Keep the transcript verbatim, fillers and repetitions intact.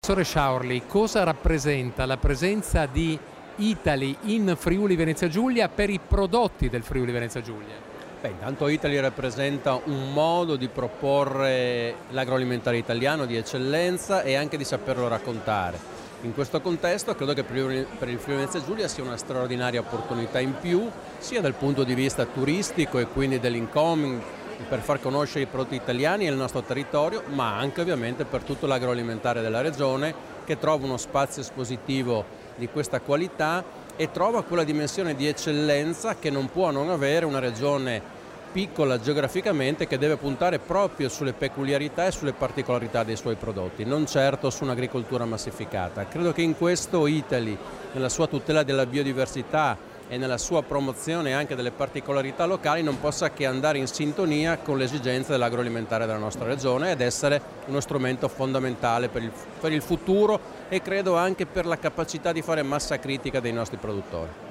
Professore Sciaurli, cosa rappresenta la presenza di Italy in Friuli Venezia Giulia per i prodotti del Friuli Venezia Giulia? Beh, intanto Italy rappresenta un modo di proporre l'agroalimentare italiano di eccellenza e anche di saperlo raccontare. In questo contesto credo che per il Friuli Venezia Giulia sia una straordinaria opportunità in più, sia dal punto di vista turistico e quindi dell'incoming, per far conoscere i prodotti italiani e il nostro territorio, ma anche ovviamente per tutto l'agroalimentare della regione, che trova uno spazio espositivo di questa qualità e trova quella dimensione di eccellenza che non può non avere una regione piccola geograficamente, che deve puntare proprio sulle peculiarità e sulle particolarità dei suoi prodotti, non certo su un'agricoltura massificata. Credo che in questo Italy, nella sua tutela della biodiversità e nella sua promozione anche delle particolarità locali, non possa che andare in sintonia con le esigenze dell'agroalimentare della nostra regione ed essere uno strumento fondamentale per il, per il futuro e credo anche per la capacità di fare massa critica dei nostri produttori.